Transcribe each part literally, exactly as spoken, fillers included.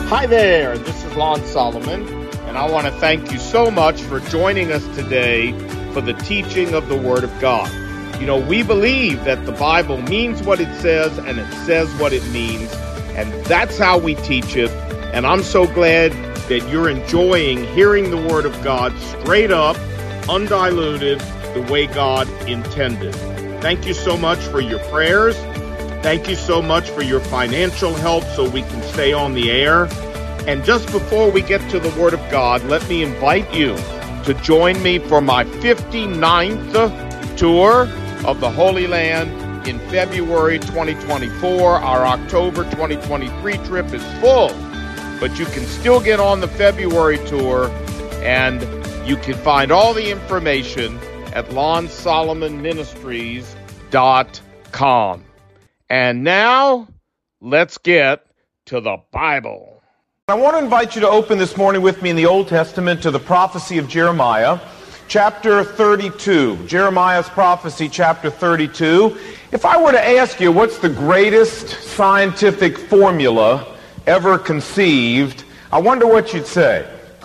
Hi there, this is Lon Solomon, and I want to thank you so much for joining us today for the teaching of the Word of God. You know, we believe that the Bible means what it says, and it says what it means, and that's how we teach it, and I'm so glad that you're enjoying hearing the Word of God straight up, undiluted, the way God intended. Thank you so much for your prayers. Thank you so much for your financial help so we can stay on the air. And just before we get to the Word of God, let me invite you to join me for my fifty-ninth tour of the Holy Land in February twenty twenty-four. Our October twenty twenty-three trip is full, but you can still get on the February tour, and you can find all the information at lon solomon ministries dot com. And now, let's get to the Bible. I want to invite you to open this morning with me in the Old Testament to the prophecy of Jeremiah, chapter thirty-two. Jeremiah's prophecy, chapter thirty-two. If I were to ask you what's the greatest scientific formula ever conceived, I wonder what you'd say.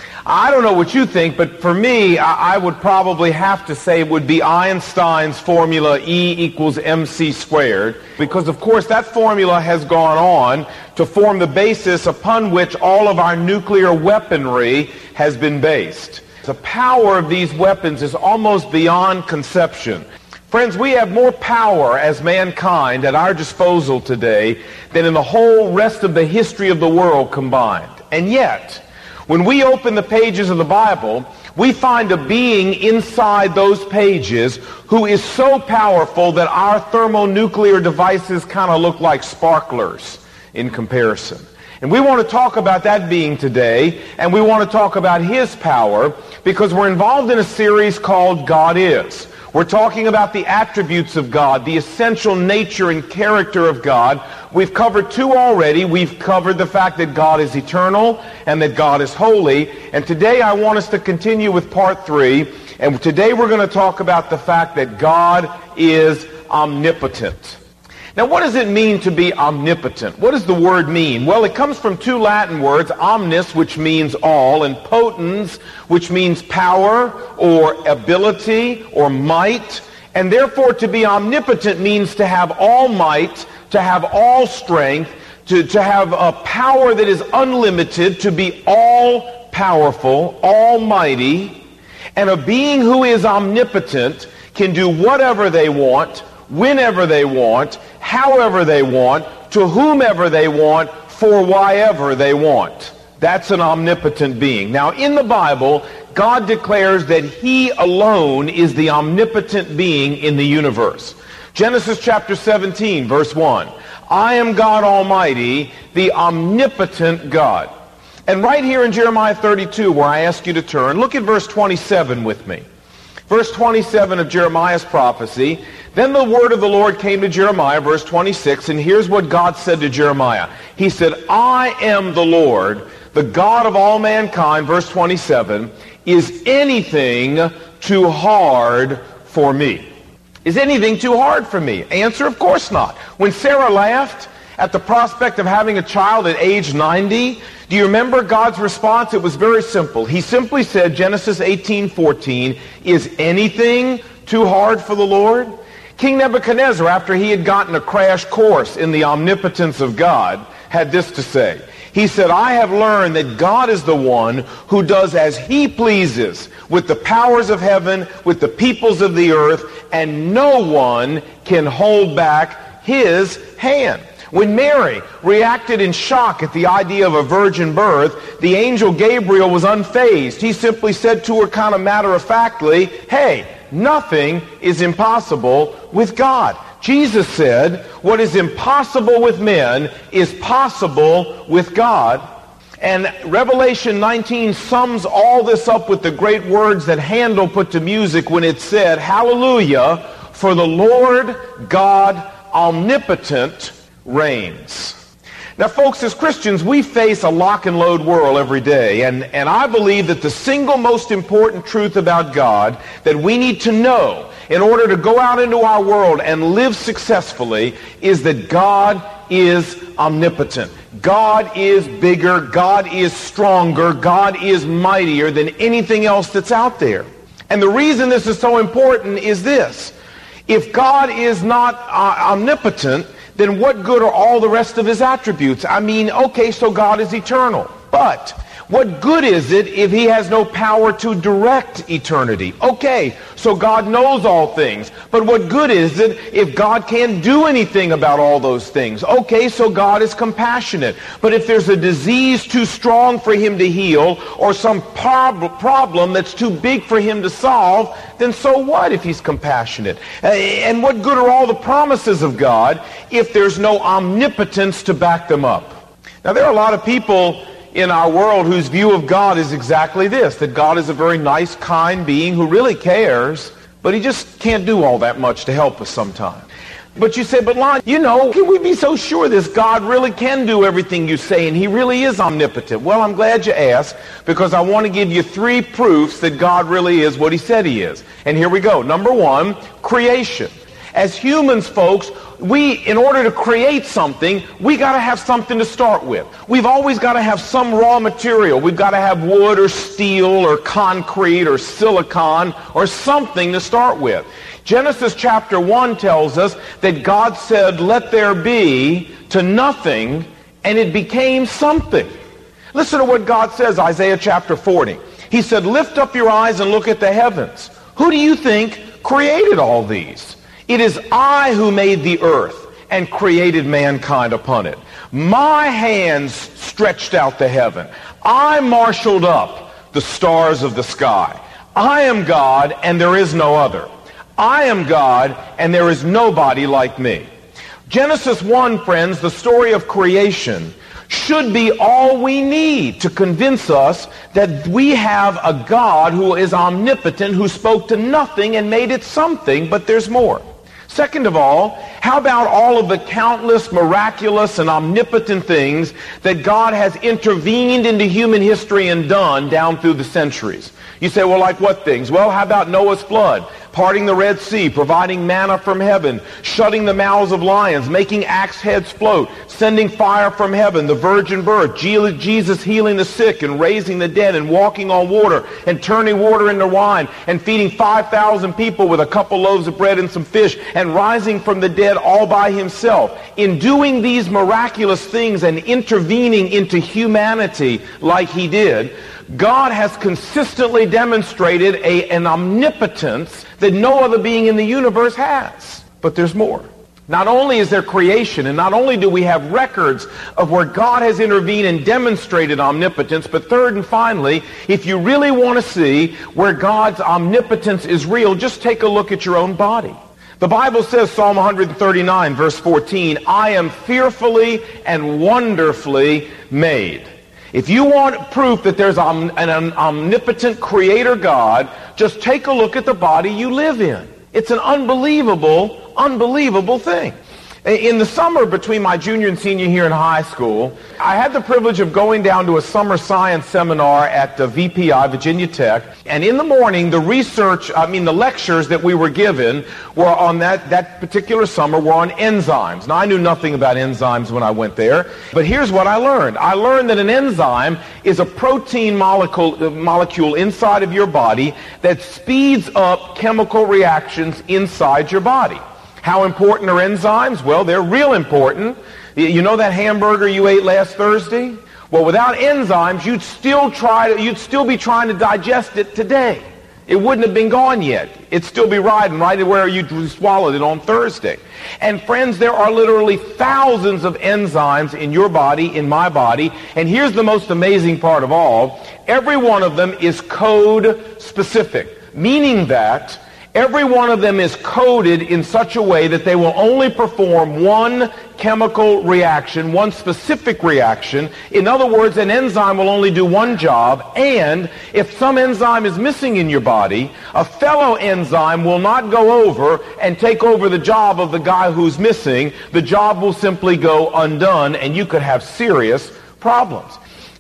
I don't know what you think, but for me, I would probably have to say it would be Einstein's formula, E equals mc squared, because of course that formula has gone on to form the basis upon which all of our nuclear weaponry has been based. The power of these weapons is almost beyond conception. Friends, we have more power as mankind at our disposal today than in the whole rest of the history of the world combined. And yet, when we open the pages of the Bible, we find a being inside those pages who is so powerful that our thermonuclear devices kind of look like sparklers in comparison. And we want to talk about that being today, and we want to talk about his power because we're involved in a series called God Is. We're talking about the attributes of God, the essential nature and character of God. We've covered two already. We've covered the fact that God is eternal and that God is holy. And today I want us to continue with part three. And today we're going to talk about the fact that God is omnipotent. Now, what does it mean to be omnipotent? What does the word mean? Well, it comes from two Latin words, omnis, which means all, and potens, which means power or ability or might. And therefore, to be omnipotent means to have all might, to have all strength, to, to have a power that is unlimited, to be all powerful, almighty. And a being who is omnipotent can do whatever they want, whenever they want, however they want, to whomever they want, for whyever they want. That's an omnipotent being. Now, in the Bible, God declares that he alone is the omnipotent being in the universe. Genesis chapter seventeen, verse one. I am God Almighty, the omnipotent God. And right here in Jeremiah thirty-two, where I ask you to turn, look at verse twenty-seven with me. Verse twenty-seven of Jeremiah's prophecy. Then the word of the Lord came to Jeremiah, verse twenty-six, and here's what God said to Jeremiah. He said, I am the Lord, the God of all mankind, verse twenty-seven. Is anything too hard for me? Is anything too hard for me? Answer, of course not. When Sarah laughed at the prospect of having a child at age ninety, do you remember God's response? It was very simple. He simply said, Genesis eighteen fourteen, is anything too hard for the Lord? King Nebuchadnezzar, after he had gotten a crash course in the omnipotence of God, had this to say. He said, I have learned that God is the one who does as he pleases with the powers of heaven, with the peoples of the earth, and no one can hold back his hand. When Mary reacted in shock at the idea of a virgin birth, the angel Gabriel was unfazed. He simply said to her kind of matter-of-factly, hey, nothing is impossible with God. Jesus said, what is impossible with men is possible with God. And Revelation nineteen sums all this up with the great words that Handel put to music when it said, hallelujah, for the Lord God omnipotent reigns. Now, folks, as Christians, we face a lock and load world every day, and, and I believe that the single most important truth about God that we need to know in order to go out into our world and live successfully is that God is omnipotent. God is bigger. God is stronger. God is mightier than anything else that's out there. And the reason this is so important is this. If God is not uh, omnipotent, then what good are all the rest of his attributes? I mean, okay, so God is eternal. But what good is it if he has no power to direct eternity? Okay, so God knows all things. But what good is it if God can't do anything about all those things? Okay, so God is compassionate. But if there's a disease too strong for him to heal, or some prob- problem that's too big for him to solve, then so what if he's compassionate? Uh, and what good are all the promises of God if there's no omnipotence to back them up? Now, there are a lot of people in our world whose view of God is exactly this, that God is a very nice, kind being who really cares, but he just can't do all that much to help us sometimes. But you say, but Lon, you know, can we be so sure this God really can do everything you say and he really is omnipotent? Well, I'm glad you asked, because I want to give you three proofs that God really is what he said he is. And here we go. Number one, creation. As humans, folks, we, in order to create something, we got to have something to start with. We've always got to have some raw material. We've got to have wood or steel or concrete or silicon or something to start with. Genesis chapter one tells us that God said, "Let there be," to nothing, and it became something. Listen to what God says, Isaiah chapter forty. He said, "Lift up your eyes and look at the heavens. Who do you think created all these? It is I who made the earth and created mankind upon it. My hands stretched out the heaven. I marshaled up the stars of the sky. I am God, and there is no other. I am God, and there is nobody like me." Genesis one, friends, the story of creation, should be all we need to convince us that we have a God who is omnipotent, who spoke to nothing and made it something, but there's more. Second of all, how about all of the countless miraculous and omnipotent things that God has intervened into human history and done down through the centuries? You say, well, like what things? Well, how about Noah's flood, parting the Red Sea, providing manna from heaven, shutting the mouths of lions, making axe heads float, sending fire from heaven, the virgin birth, Jesus healing the sick and raising the dead and walking on water and turning water into wine and feeding five thousand people with a couple loaves of bread and some fish and rising from the dead all by himself. In doing these miraculous things and intervening into humanity like he did, God has consistently demonstrated a, an omnipotence that no other being in the universe has. But there's more. Not only is there creation, and not only do we have records of where God has intervened and demonstrated omnipotence, but third and finally, if you really want to see where God's omnipotence is real, just take a look at your own body. The Bible says, Psalm one thirty-nine, verse fourteen, "I am fearfully and wonderfully made." If you want proof that there's an omnipotent creator God, just take a look at the body you live in. It's an unbelievable, unbelievable thing. In the summer between my junior and senior year in high school, I had the privilege of going down to a summer science seminar at the V P I, Virginia Tech, and in the morning, the research, I mean the lectures that we were given were on that, that particular summer were on enzymes. Now, I knew nothing about enzymes when I went there, but here's what I learned. I learned that an enzyme is a protein molecule, molecule inside of your body that speeds up chemical reactions inside your body. How important are enzymes? Well, they're real important. You know that hamburger you ate last Thursday? Well, without enzymes, you'd still try to, you'd still be trying to digest it today. It wouldn't have been gone yet. It'd still be riding right where you swallowed it on Thursday. And friends, there are literally thousands of enzymes in your body, in my body, and here's the most amazing part of all. Every one of them is code specific, meaning that every one of them is coded in such a way that they will only perform one chemical reaction, one specific reaction. In other words, an enzyme will only do one job, and if some enzyme is missing in your body, a fellow enzyme will not go over and take over the job of the guy who's missing. The job will simply go undone, and you could have serious problems.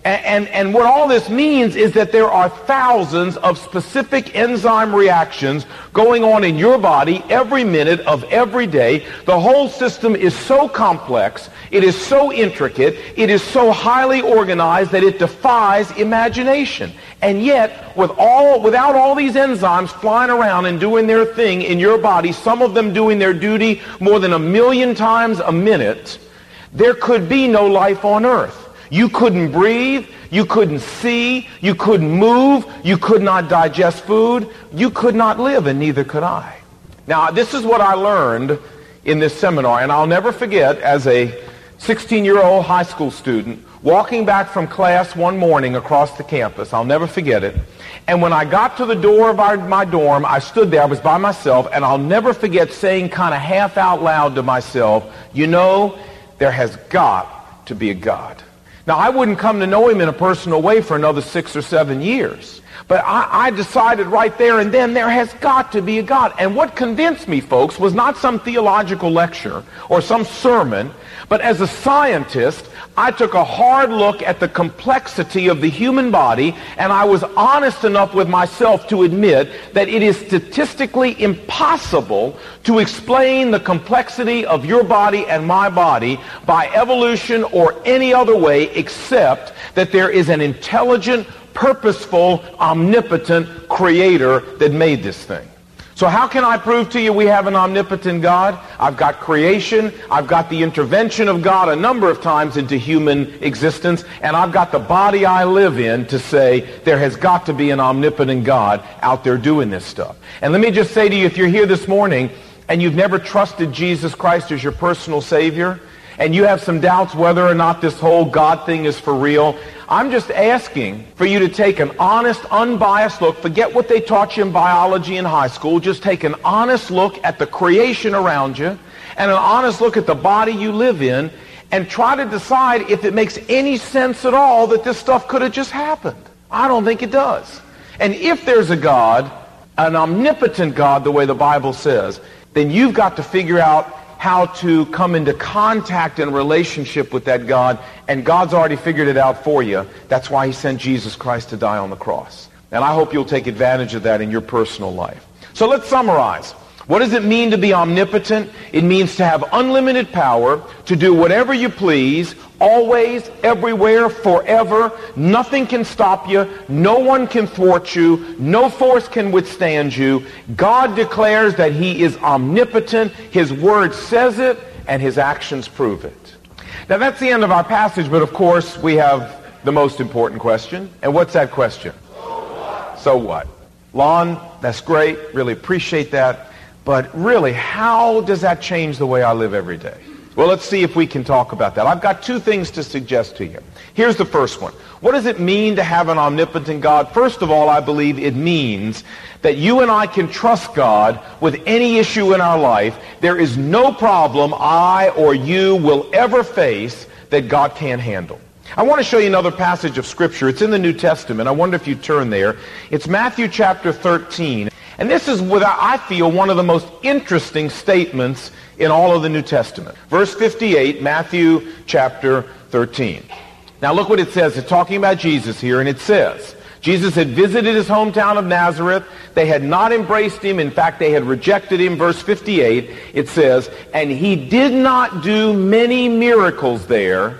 And, and, and what all this means is that there are thousands of specific enzyme reactions going on in your body every minute of every day. The whole system is so complex, it is so intricate, it is so highly organized that it defies imagination. And yet, with all, without all these enzymes flying around and doing their thing in your body, some of them doing their duty more than a million times a minute, there could be no life on earth. You couldn't breathe, you couldn't see, you couldn't move, you could not digest food, you could not live, and neither could I. Now, this is what I learned in this seminar, and I'll never forget, as a sixteen-year-old high school student, walking back from class one morning across the campus. I'll never forget it. And when I got to the door of our, my dorm, I stood there, I was by myself, and I'll never forget saying kind of half out loud to myself, you know, there has got to be a God. Now, I wouldn't come to know him in a personal way for another six or seven years. But I, I decided right there and then there has got to be a God. And what convinced me, folks, was not some theological lecture or some sermon, but as a scientist, I took a hard look at the complexity of the human body, and I was honest enough with myself to admit that it is statistically impossible to explain the complexity of your body and my body by evolution or any other way except that there is an intelligent, purposeful, omnipotent creator that made this thing. So how can I prove to you we have an omnipotent God? I've got creation, I've got the intervention of God a number of times into human existence, and I've got the body I live in to say there has got to be an omnipotent God out there doing this stuff. And let me just say to you, if you're here this morning and you've never trusted Jesus Christ as your personal Savior, and you have some doubts whether or not this whole God thing is for real, I'm just asking for you to take an honest, unbiased look. Forget what they taught you in biology in high school. Just take an honest look at the creation around you and an honest look at the body you live in and try to decide if it makes any sense at all that this stuff could have just happened. I don't think it does. And if there's a God, an omnipotent God, the way the Bible says, then you've got to figure out how to come into contact and relationship with that God, and God's already figured it out for you. That's why he sent Jesus Christ to die on the cross. And I hope you'll take advantage of that in your personal life. So let's summarize. What does it mean to be omnipotent? It means to have unlimited power, to do whatever you please, always, everywhere, forever. Nothing can stop you. No one can thwart you. No force can withstand you. God declares that he is omnipotent. His word says it, and his actions prove it. Now, that's the end of our passage, but of course, we have the most important question. And what's that question? So what? So what? Lon, that's great. Really appreciate that. But really, how does that change the way I live every day? Well, let's see if we can talk about that. I've got two things to suggest to you. Here's the first one. What does it mean to have an omnipotent God? First of all, I believe it means that you and I can trust God with any issue in our life. There is no problem I or you will ever face that God can't handle. I want to show you another passage of Scripture. It's in the New Testament. I wonder if you turn there. It's Matthew chapter thirteen. And this is, what I feel, one of the most interesting statements in all of the New Testament. Verse fifty-eight, Matthew chapter thirteen. Now look what it says. It's talking about Jesus here, and it says, Jesus had visited his hometown of Nazareth. They had not embraced him. In fact, they had rejected him. Verse fifty-eight, it says, and he did not do many miracles there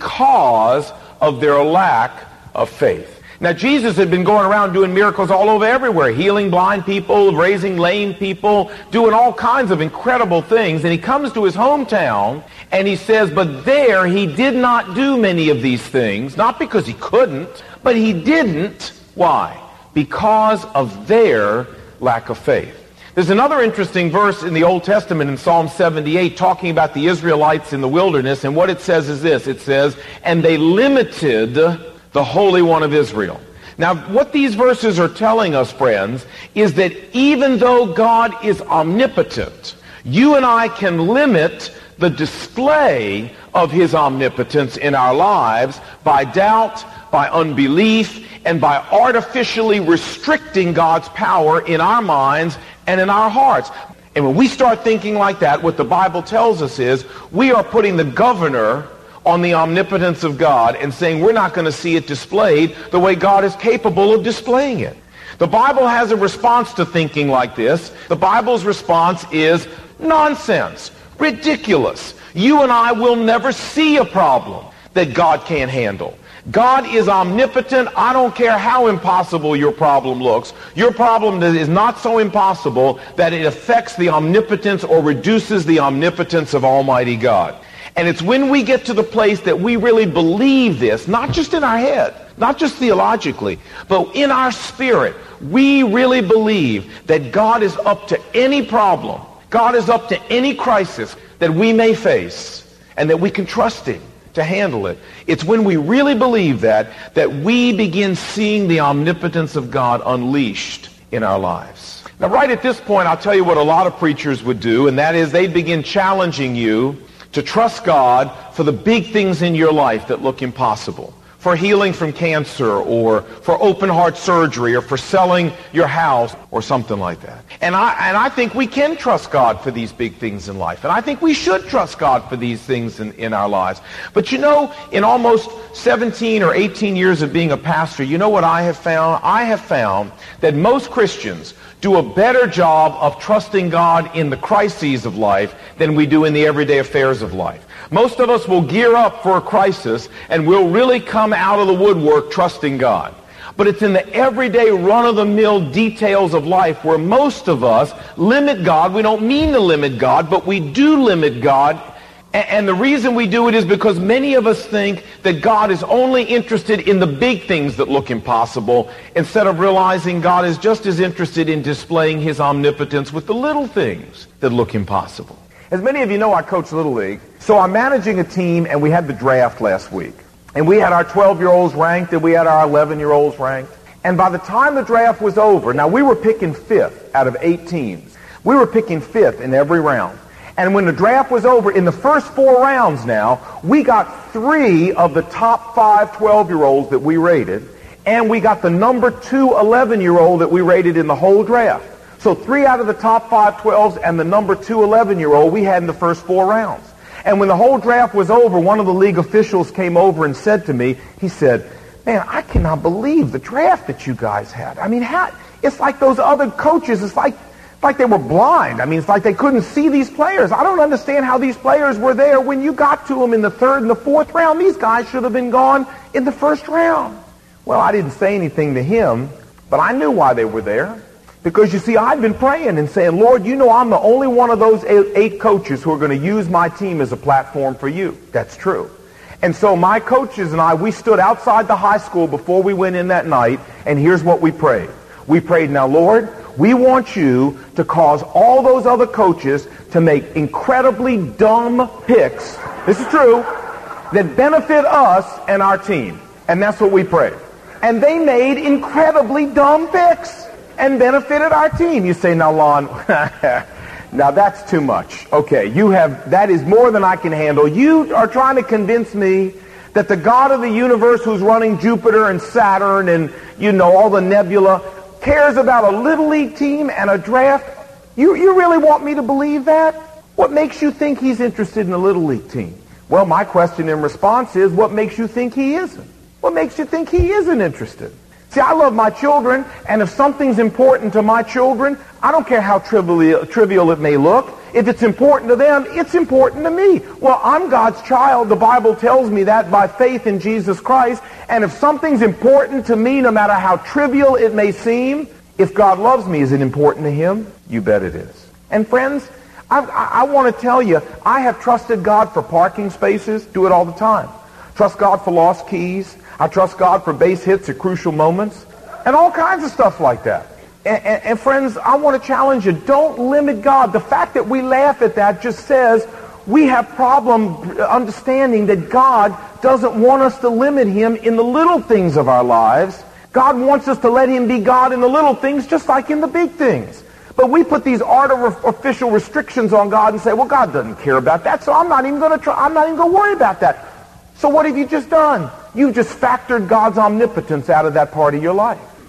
because of their lack of faith. Now, Jesus had been going around doing miracles all over everywhere, healing blind people, raising lame people, doing all kinds of incredible things. And he comes to his hometown, and he says, but there he did not do many of these things, not because he couldn't, but he didn't. Why? Because of their lack of faith. There's another interesting verse in the Old Testament in Psalm seventy-eight talking about the Israelites in the wilderness, and what it says is this. It says, and they limited the Holy One of Israel. Now, what these verses are telling us, friends, is that even though God is omnipotent, you and I can limit the display of his omnipotence in our lives by doubt, by unbelief, and by artificially restricting God's power in our minds and in our hearts. And when we start thinking like that, what the Bible tells us is we are putting the governor on the omnipotence of God and saying we're not going to see it displayed the way God is capable of displaying it. The Bible has a response to thinking like this. The Bible's response is nonsense, ridiculous. You and I will never see a problem that God can't handle. God is omnipotent. I don't care how impossible your problem looks. Your problem is not so impossible that it affects the omnipotence or reduces the omnipotence of Almighty God. And it's when we get to the place that we really believe this, not just in our head, not just theologically, but in our spirit, we really believe that God is up to any problem, God is up to any crisis that we may face, and that we can trust Him to handle it. It's when we really believe that, that we begin seeing the omnipotence of God unleashed in our lives. Now, right at this point, I'll tell you what a lot of preachers would do, and that is they'd begin challenging you to trust God for the big things in your life that look impossible. For healing from cancer, or for open heart surgery, or for selling your house, or something like that. And I, and I think we can trust God for these big things in life. And I think we should trust God for these things in, in our lives. But you know, in almost seventeen or eighteen years of being a pastor, you know what I have found? I have found that most Christians do a better job of trusting God in the crises of life than we do in the everyday affairs of life. Most of us will gear up for a crisis and we'll really come out of the woodwork trusting God. But it's in the everyday run-of-the-mill details of life where most of us limit God. We don't mean to limit God, but we do limit God. And the reason we do it is because many of us think that God is only interested in the big things that look impossible, instead of realizing God is just as interested in displaying His omnipotence with the little things that look impossible. As many of you know, I coach Little League, so I'm managing a team, and we had the draft last week. And we had our twelve-year-olds ranked, and we had our eleven-year-olds ranked. And by the time the draft was over, now we were picking fifth out of eight teams. We were picking fifth in every round. And when the draft was over, in the first four rounds now, we got three of the top five twelve-year-olds that we rated, and we got the number two eleven-year-old that we rated in the whole draft. So three out of the top five twelves and the number two eleven-year-old we had in the first four rounds. And when the whole draft was over, one of the league officials came over and said to me, he said, "Man, I cannot believe the draft that you guys had. I mean, how, it's like those other coaches, it's like, like they were blind. I mean, it's like they couldn't see these players. I don't understand how these players were there when you got to them in the third and the fourth round. These guys should have been gone in the first round." Well, I didn't say anything to him, but I knew why they were there. Because, you see, I'd been praying and saying, "Lord, you know I'm the only one of those eight, eight coaches who are going to use my team as a platform for you." That's true. And so my coaches and I, we stood outside the high school before we went in that night, and here's what we prayed. We prayed, "Now, Lord, we want you to cause all those other coaches to make incredibly dumb picks," this is true, "that benefit us and our team." And that's what we prayed. And they made incredibly dumb picks and benefited our team. You say, "Now, Lon, now that's too much. Okay, you have, that is more than I can handle. You are trying to convince me that the God of the universe, who's running Jupiter and Saturn and, you know, all the nebula, cares about a little league team and a draft? You, you really want me to believe that? What makes you think He's interested in a little league team?" Well, my question in response is, what makes you think He isn't? What makes you think He isn't interested? See, I love my children, and if something's important to my children, I don't care how trivial, trivial it may look. If it's important to them, it's important to me. Well, I'm God's child. The Bible tells me that by faith in Jesus Christ. And if something's important to me, no matter how trivial it may seem, if God loves me, is it important to Him? You bet it is. And friends, I, I, I want to tell you, I have trusted God for parking spaces. Do it all the time. Trust God for lost keys. I trust God for base hits at crucial moments, and all kinds of stuff like that. And, and, and friends, I want to challenge you, don't limit God. The fact that we laugh at that just says we have problem understanding that God doesn't want us to limit Him in the little things of our lives. God wants us to let Him be God in the little things just like in the big things. But we put these artificial restrictions on God and say, "Well, God doesn't care about that, so I'm not even going to try, I'm not even going to worry about that." So what have you just done? You've just factored God's omnipotence out of that part of your life.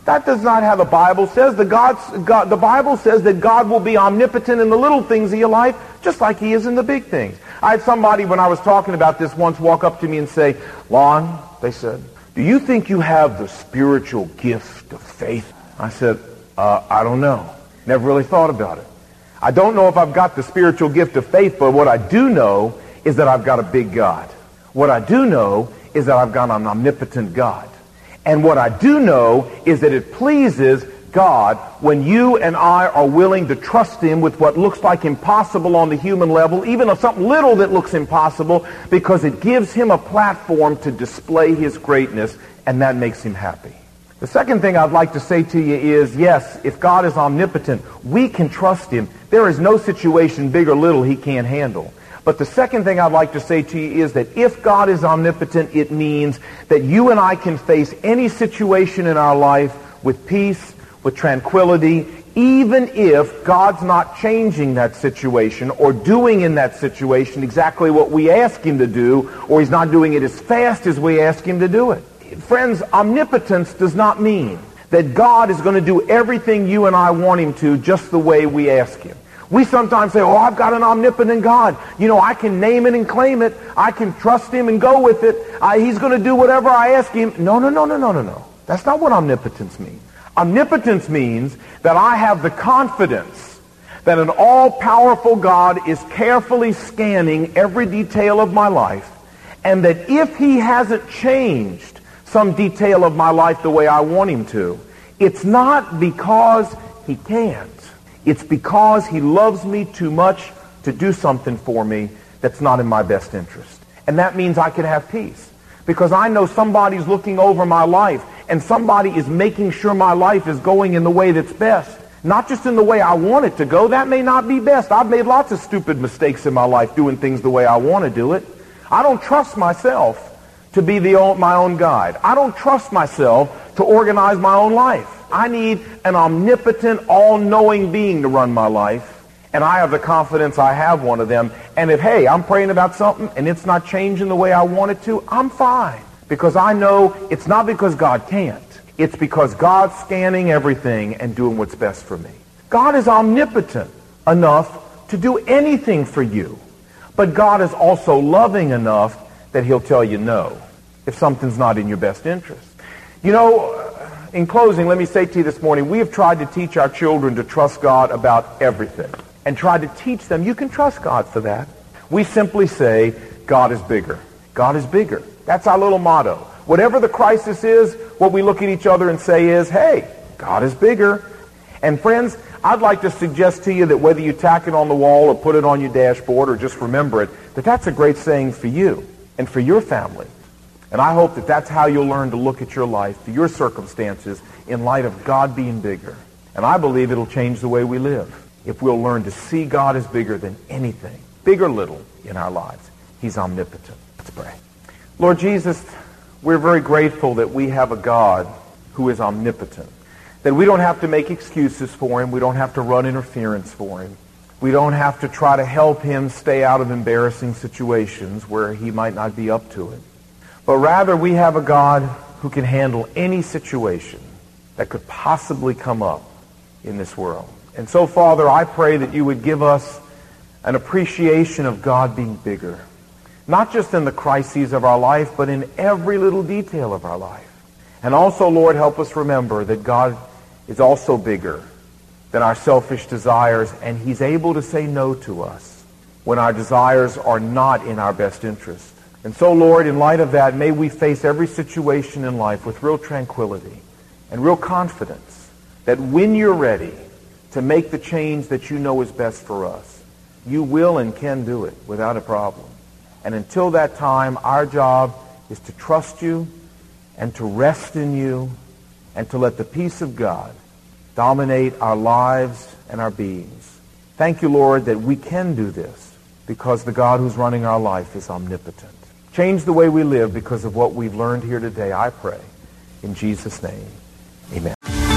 That does not how the Bible says. The, God's, God, the Bible says that God will be omnipotent in the little things of your life, just like he is in the big things. I had somebody, when I was talking about this once, walk up to me and say, Lon, they said, do you think you have the spiritual gift of faith? I said, uh, I don't know. Never really thought about it. I don't know if I've got the spiritual gift of faith, but what I do know is that I've got a big God. What I do know is that I've got an omnipotent God. And what I do know is that it pleases God when you and I are willing to trust him with what looks like impossible on the human level, even something little that looks impossible, because it gives him a platform to display his greatness, and that makes him happy. The second thing I'd like to say to you is, yes, if God is omnipotent, we can trust him. There is no situation, big or little, he can't handle. But the second thing I'd like to say to you is that if God is omnipotent, it means that you and I can face any situation in our life with peace, with tranquility, even if God's not changing that situation or doing in that situation exactly what we ask him to do, or he's not doing it as fast as we ask him to do it. Friends, omnipotence does not mean that God is going to do everything you and I want him to just the way we ask him. We sometimes say, oh, I've got an omnipotent God. You know, I can name it and claim it. I can trust him and go with it. I, he's going to do whatever I ask him. No, no, no, no, no, no, no. That's not what omnipotence means. Omnipotence means that I have the confidence that an all-powerful God is carefully scanning every detail of my life, and that if he hasn't changed some detail of my life the way I want him to, it's not because he can't. It's because he loves me too much to do something for me that's not in my best interest. And that means I can have peace, because I know somebody's looking over my life, and somebody is making sure my life is going in the way that's best. Not just in the way I want it to go. That may not be best. I've made lots of stupid mistakes in my life doing things the way I want to do it. I don't trust myself to be the own, my own guide. I don't trust myself to organize my own life. I need an omnipotent, all-knowing being to run my life, and I have the confidence I have one of them. And if, hey, I'm praying about something and it's not changing the way I want it to, I'm fine, because I know it's not because God can't. It's because God's scanning everything and doing what's best for me. God is omnipotent enough to do anything for you, but God is also loving enough that he'll tell you no if something's not in your best interest. You know, in closing, let me say to you this morning, we have tried to teach our children to trust God about everything, and tried to teach them you can trust God for that. We simply say, God is bigger. God is bigger. That's our little motto. Whatever the crisis is, what we look at each other and say is, hey, God is bigger. And friends, I'd like to suggest to you that whether you tack it on the wall or put it on your dashboard or just remember it, that that's a great saying for you and for your family. And I hope that that's how you'll learn to look at your life, to your circumstances, in light of God being bigger. And I believe it'll change the way we live if we'll learn to see God as bigger than anything, big or little, in our lives. He's omnipotent. Let's pray. Lord Jesus, we're very grateful that we have a God who is omnipotent, that we don't have to make excuses for him. We don't have to run interference for him. We don't have to try to help him stay out of embarrassing situations where he might not be up to it. But rather, we have a God who can handle any situation that could possibly come up in this world. And so, Father, I pray that you would give us an appreciation of God being bigger, not just in the crises of our life, but in every little detail of our life. And also, Lord, help us remember that God is also bigger than our selfish desires, and he's able to say no to us when our desires are not in our best interest. And so, Lord, in light of that, may we face every situation in life with real tranquility and real confidence that when you're ready to make the change that you know is best for us, you will and can do it without a problem. And until that time, our job is to trust you and to rest in you and to let the peace of God dominate our lives and our beings. Thank you, Lord, that we can do this because the God who's running our life is omnipotent. Change the way we live because of what we've learned here today, I pray. In Jesus' name, amen.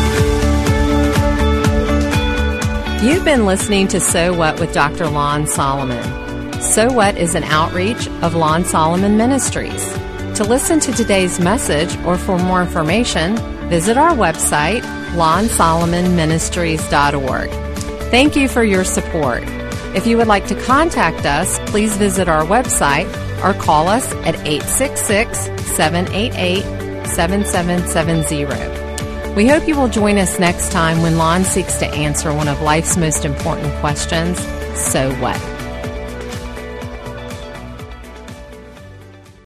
You've been listening to So What with Doctor Lon Solomon. So What is an outreach of Lon Solomon Ministries. To listen to today's message or for more information, visit our website, lon solomon ministries dot org. Thank you for your support. If you would like to contact us, please visit our website or call us at eight six six, seven eight eight, seven seven seven zero. We hope you will join us next time when Lon seeks to answer one of life's most important questions, so what?